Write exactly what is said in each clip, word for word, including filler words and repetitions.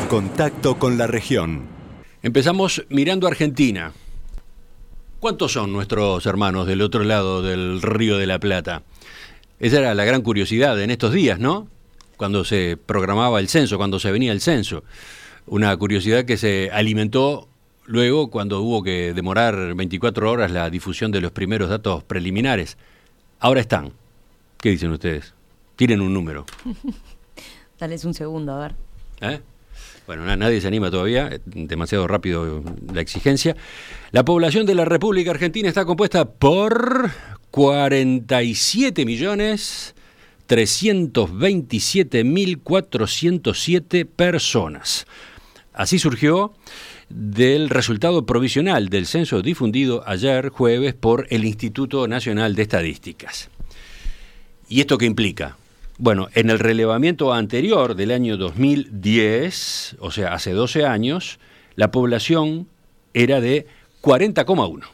Contacto con la región. Empezamos mirando a Argentina. ¿Cuántos son nuestros hermanos del otro lado del Río de la Plata? Esa era la gran curiosidad en estos días, ¿no? Cuando se programaba el censo, cuando se venía el censo. Una curiosidad que se alimentó luego cuando hubo que demorar veinticuatro horas la difusión de los primeros datos preliminares. Ahora están. ¿Qué dicen ustedes? Tiren un número. Dales un segundo, a ver. ¿Eh? Bueno, nadie se anima todavía, demasiado rápido la exigencia. La población de la República Argentina está compuesta por cuarenta y siete millones trescientos veintisiete mil cuatrocientos siete personas. Así surgió del resultado provisional del censo difundido ayer jueves por el Instituto Nacional de Estadísticas. ¿Y esto qué implica? Bueno, en el relevamiento anterior del año dos mil diez, o sea, hace doce años, la población era de cuarenta coma uno.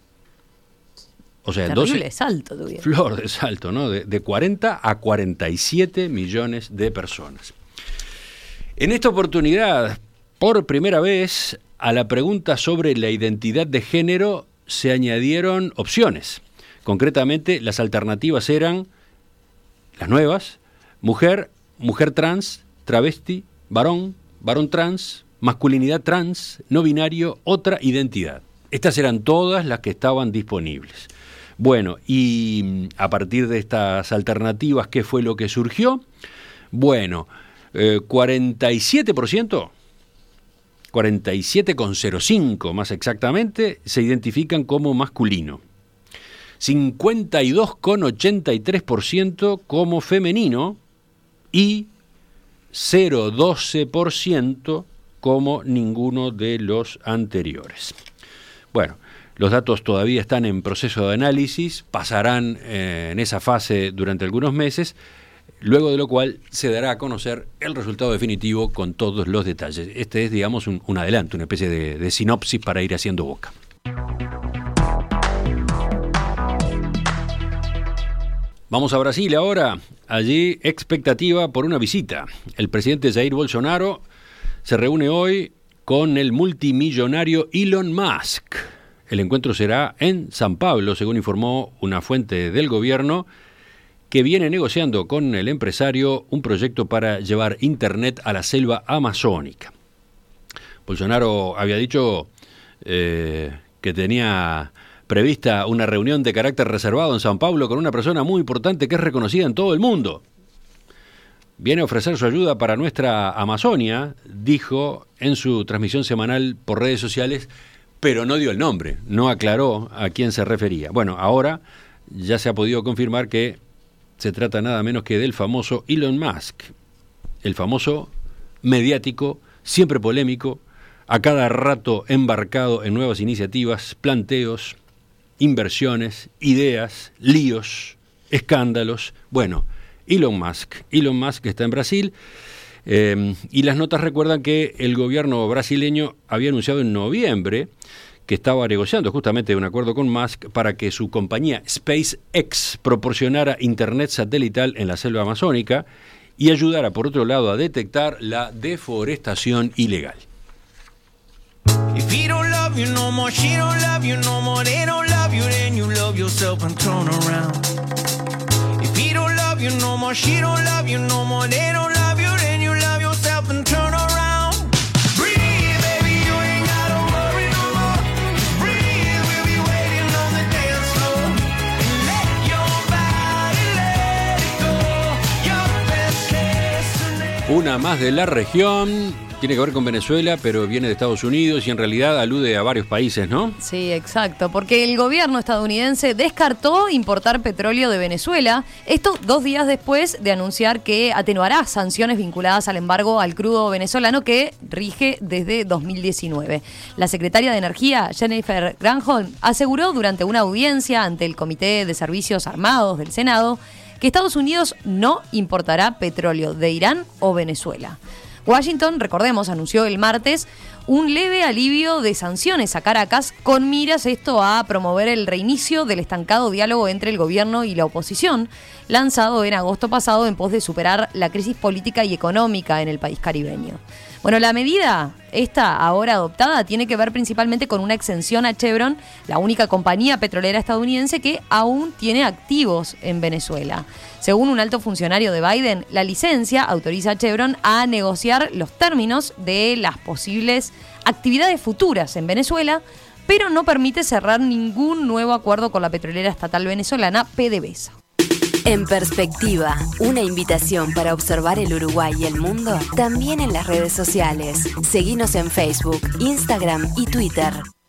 O sea, terrible doce, salto tuvieron. Flor de salto, ¿no? De, de cuarenta a cuarenta y siete millones de personas. En esta oportunidad, por primera vez, a la pregunta sobre la identidad de género se añadieron opciones. Concretamente, las alternativas eran las nuevas: mujer, mujer trans, travesti, varón, varón trans, masculinidad trans, no binario, otra identidad. Estas eran todas las que estaban disponibles. Bueno, y a partir de estas alternativas, ¿qué fue lo que surgió? Bueno, eh, cuarenta y siete por ciento, cuarenta y siete coma cero cinco más exactamente, se identifican como masculino. cincuenta y dos coma ochenta y tres por ciento como femenino y cero coma doce por ciento como ninguno de los anteriores. Bueno, los datos todavía están en proceso de análisis, pasarán eh, en esa fase durante algunos meses, luego de lo cual se dará a conocer el resultado definitivo con todos los detalles. Este es, digamos, un, un adelanto, una especie de, de sinopsis para ir haciendo boca. Vamos a Brasil ahora. Allí, expectativa por una visita. El presidente Jair Bolsonaro se reúne hoy con el multimillonario Elon Musk. El encuentro será en San Pablo, según informó una fuente del gobierno, que viene negociando con el empresario un proyecto para llevar Internet a la selva amazónica. Bolsonaro había dicho eh, que tenía prevista una reunión de carácter reservado en San Pablo con una persona muy importante que es reconocida en todo el mundo. Viene a ofrecer su ayuda para nuestra Amazonia, dijo en su transmisión semanal por redes sociales, pero no dio el nombre, no aclaró a quién se refería. Bueno, ahora ya se ha podido confirmar que se trata nada menos que del famoso Elon Musk, el famoso mediático, siempre polémico, a cada rato embarcado en nuevas iniciativas, planteos, inversiones, ideas, líos, escándalos. Bueno, Elon Musk. Elon Musk está en Brasil eh, y las notas recuerdan que el gobierno brasileño había anunciado en noviembre que estaba negociando justamente un acuerdo con Musk para que su compañía SpaceX proporcionara internet satelital en la selva amazónica y ayudara, por otro lado, a detectar la deforestación ilegal. If he don't love you no more, she don't love you no more, they don't love you, then you love yourself and turn around. If he don't love you no more, she don't love you no more, they don't love you, then you love yourself and turn around. Breathe, baby, you ain't gotta worry no more. Just breathe, we'll be waiting on the dance floor. And let your body let it go. Your best destination. Una más de la región. Tiene que ver con Venezuela, pero viene de Estados Unidos y en realidad alude a varios países, ¿no? Sí, exacto, porque el gobierno estadounidense descartó importar petróleo de Venezuela, esto dos días después de anunciar que atenuará sanciones vinculadas al embargo al crudo venezolano que rige desde dos mil diecinueve. La secretaria de Energía, Jennifer Granholm, aseguró durante una audiencia ante el Comité de Servicios Armados del Senado que Estados Unidos no importará petróleo de Irán o Venezuela. Washington, recordemos, anunció el martes un leve alivio de sanciones a Caracas con miras esto a promover el reinicio del estancado diálogo entre el gobierno y la oposición, lanzado en agosto pasado en pos de superar la crisis política y económica en el país caribeño. Bueno, la medida, esta ahora adoptada, tiene que ver principalmente con una exención a Chevron, la única compañía petrolera estadounidense que aún tiene activos en Venezuela. Según un alto funcionario de Biden, la licencia autoriza a Chevron a negociar los términos de las posibles actividades futuras en Venezuela, pero no permite cerrar ningún nuevo acuerdo con la petrolera estatal venezolana PDVSA. En Perspectiva, una invitación para observar el Uruguay y el mundo, también en las redes sociales. Seguinos en Facebook, Instagram y Twitter.